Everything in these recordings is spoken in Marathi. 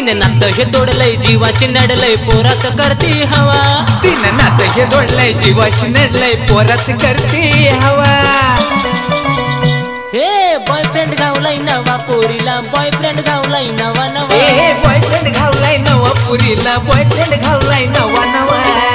तिने नातं हे तोडलंय जीवाशी नडलंय पोरात करती हवा तिने नातं हे जोडलंय जीवाशी नडलंय पोरात करती हवा हे बॉयफ्रेंड गावलाय नवा पोरीला बॉयफ्रेंड गावलाय नवा नवा हे बॉयफ्रेंड घावलाय नवा पुरीला बॉयफ्रेंड घावलाय नवा नवा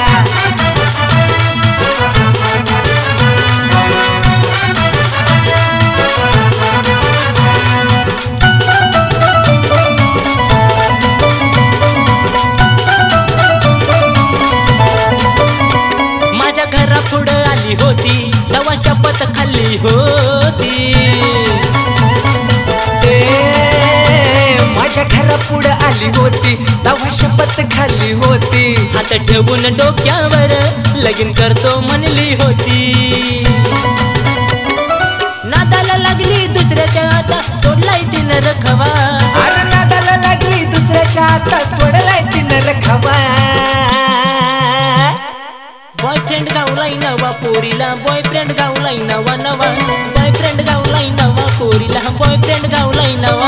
माझ्या घरा पुढं आली होती तेव्हा शपथ खाल्ली होती माझ्या घरा पुढं आली होती तेव्हा शपथ खाल्ली होती हात ठेवून डोक्यावर लगीन करतो म्हणली होती नादाला लागली दुसऱ्याच्या आता सोडलाय तिनं रखवा अरे नादाला लागली दुसऱ्याच्या आता सोडलाय तिनं रखवा बॉयफ्रेंड गावलाय नवा पोरीला बॉयफ्रेंड गावलाय नवा नवा बॉयफ्रेंड गावलाय नवा पोरीला बॉयफ्रेंड गावलाय नवा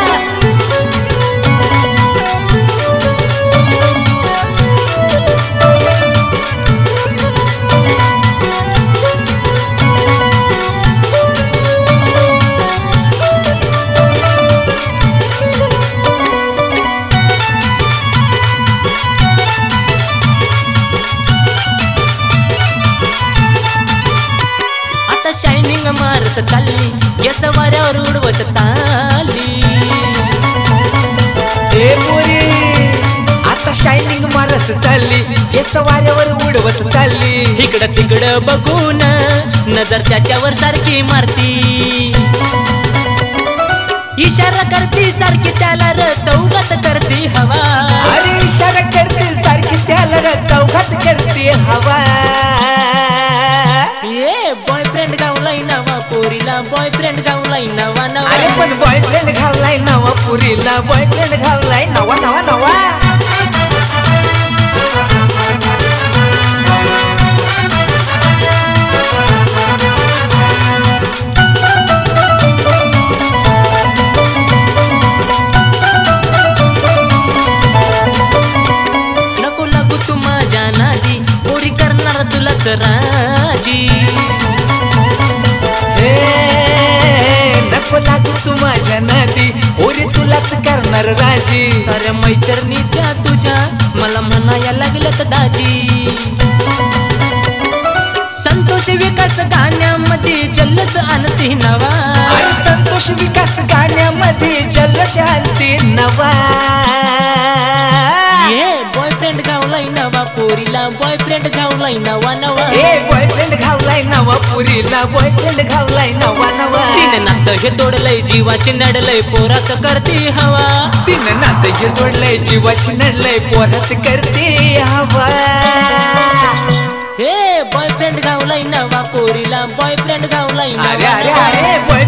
शायनिंग मारत चालली केस वाऱ्यावर उडवत चालली ए पोरी आता शायनिंग मारत चालली केस वाऱ्यावर उडवत चालली इकडं तिकडं बघून नजर त्याच्यावर सारखी मारती इशारा करती सारखी त्याला चौघात करती हवा अरे इशारा करते सारखी त्याला चौघात करते हवा ये बॉयफ्रेंड गावलाय नवा पोरीला बॉयफ्रेंड गावलाय नवा नवा अरे पण बॉयफ्रेंड घावलाय नवा पुरीला बॉयफ्रेंड घावलाय नवा नवा नवा नको लागू तू माझ्या नादी पोरी करणार तुलाच राजी नको लागू तू माझ्या नदी ओरी तुलाच करणार राजी साऱ्या मैत्रिणी त्या तुझ्या मला म्हणाया लागल्यात दाजी संतोष विकास गाण्यामध्ये जल्लोष आणती नवा आणि संतोष विकास गाण्यामध्ये जल्लोष आणती नवा ये बॉयफ्रेंड गावलाय नवा पोरीला बॉयफ्रेंड गावलाय नवा नवा ए बॉयफ्रेंड घावलाय नवा पुरीला बॉयफ्रेंड घावलाय नवा नवा तिने नातं हे तोडलंय जीवाशी नडलंय पोरात करती हवा तिनं नातं हे जोडलंय जीवाशी नडलंय पोरात करते हवा हे बॉयफ्रेंड गावलाय नवा पोरीला बॉयफ्रेंड गावलाय अरे नवा अरे नवा अरे